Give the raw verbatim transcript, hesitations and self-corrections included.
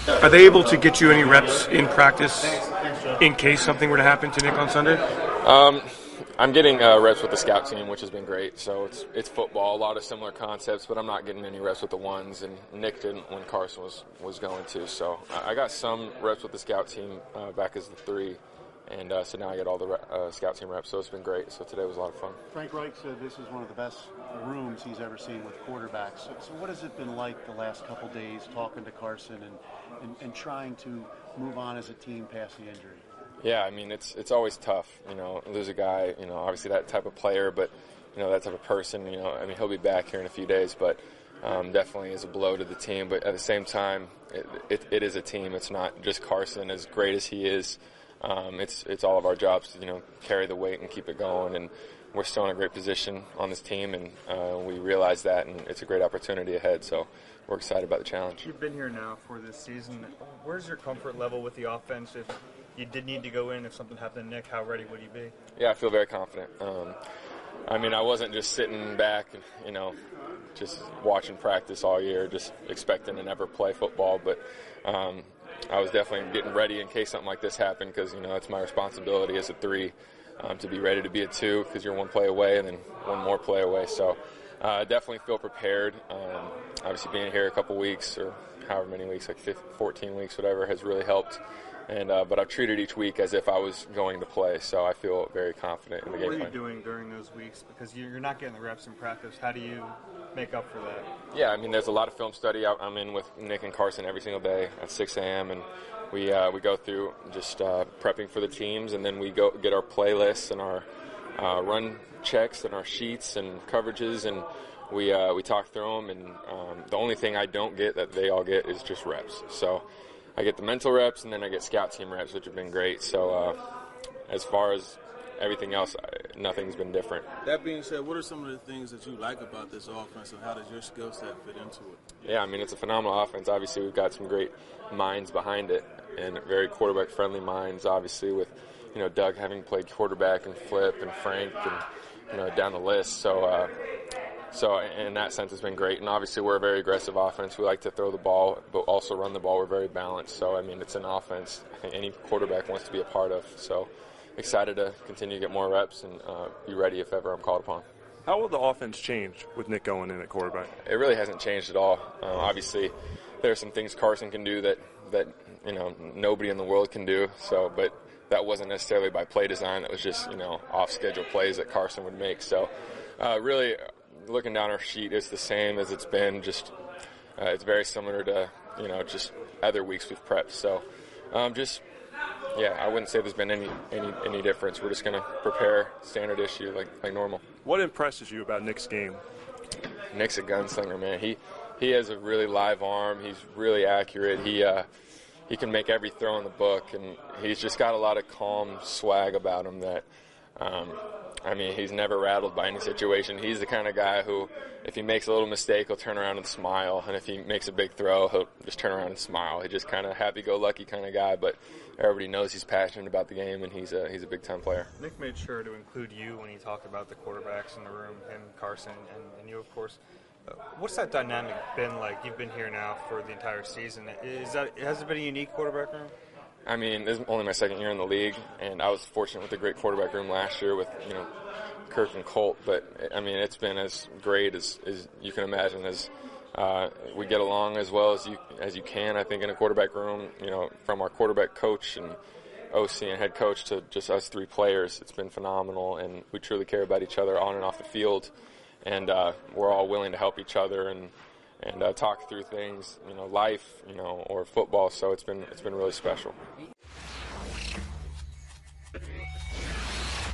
Are they able to get you any reps in practice in case something were to happen to Nick on Sunday? Um, I'm getting uh, reps with the scout team, which has been great. So it's it's football, a lot of similar concepts, but I'm not getting any reps with the ones, and Nick didn't when Carson was, was going to. So I got some reps with the scout team uh, back as the three, and uh, so now I get all the uh, scout team reps. So it's been great. So today was a lot of fun. Frank Reich said this is one of the best rooms he's ever seen with quarterbacks. So, so what has it been like the last couple days talking to Carson and, and, and trying to move on as a team past the injury? Yeah, I mean, it's it's always tough, you know, lose a guy, you know, obviously that type of player, but, you know, that type of person, you know, I mean, he'll be back here in a few days, but um, definitely is a blow to the team. But at the same time, it, it, it is a team. It's not just Carson, as great as he is. Um, it's it's all of our jobs to, you know, carry the weight and keep it going, and we're still in a great position on this team, and uh, we realize that, and it's a great opportunity ahead, so we're excited about the challenge. You've been here now for this season. Where's your comfort level with the offense? If you did need to go in, if something happened to Nick, how ready would you be? Yeah, I feel very confident. Um, I mean, I wasn't just sitting back, you know, just watching practice all year, just expecting to never play football, but um, I was definitely getting ready in case something like this happened, because, you know, it's my responsibility as a three um, to be ready to be a two, because you're one play away and then one more play away. So uh, I definitely feel prepared. Um, obviously being here a couple weeks, or however many weeks, like fifteen, fourteen weeks, whatever, has really helped. And uh, but I've treated each week as if I was going to play, so I feel very confident in the game plan. What are you doing during those weeks? Because you're not getting the reps in practice. How do you make up for that? Yeah, I mean, there's a lot of film study. I'm in with Nick and Carson every single day at six a.m., and we uh, we go through just uh, prepping for the teams, and then we go get our playlists and our uh, run checks and our sheets and coverages, and we uh, we talk through them. And um, the only thing I don't get that they all get is just reps. So I get the mental reps, and then I get scout team reps, which have been great. So uh, as far as everything else, nothing's been different. That being said, what are some of the things that you like about this offense, and how does your skill set fit into it? Yeah, I mean, it's a phenomenal offense. Obviously, we've got some great minds behind it, and very quarterback-friendly minds, obviously, with, you know, Doug having played quarterback, and Flip and Frank, and, you know, down the list. So, uh, So in that sense, it's been great. And obviously, we're a very aggressive offense. We like to throw the ball, but also run the ball. We're very balanced. So, I mean, it's an offense I think any quarterback wants to be a part of. So excited to continue to get more reps and uh, be ready if ever I'm called upon. How will the offense change with Nick going in at quarterback? It really hasn't changed at all. Uh, obviously, there are some things Carson can do that, that, you know, nobody in the world can do. So, but that wasn't necessarily by play design. That was just, you know, off-schedule plays that Carson would make. So uh, really, looking down our sheet, it's the same as it's been. Just uh, it's very similar to, you know, just other weeks we've prepped. So um, just, yeah, I wouldn't say there's been any any, any difference. We're just going to prepare standard issue like, like normal. What impresses you about Nick's game? Nick's a gunslinger, man. He he has a really live arm. He's really accurate. He uh, he can make every throw in the book, and he's just got a lot of calm swag about him that um, – I mean, he's never rattled by any situation. He's the kind of guy who, if he makes a little mistake, he'll turn around and smile. And if he makes a big throw, he'll just turn around and smile. He's just kind of happy-go-lucky kind of guy, but everybody knows he's passionate about the game, and he's a, he's a big-time player. Nick made sure to include you when he talked about the quarterbacks in the room, him, Carson, and, and you, of course. Uh, what's that dynamic been like? You've been here now for the entire season. Is that has it been a unique quarterback room? I mean, this is only my second year in the league, and I was fortunate with a great quarterback room last year with, you know, Kirk and Colt. But, I mean, it's been as great as, as you can imagine. As uh, we get along as well as you as you can, I think, in a quarterback room, you know, from our quarterback coach and O C and head coach to just us three players. It's been phenomenal, and we truly care about each other on and off the field. And uh, we're all willing to help each other and and uh, talk through things, you know, life, you know, or football. So it's been it's been really special.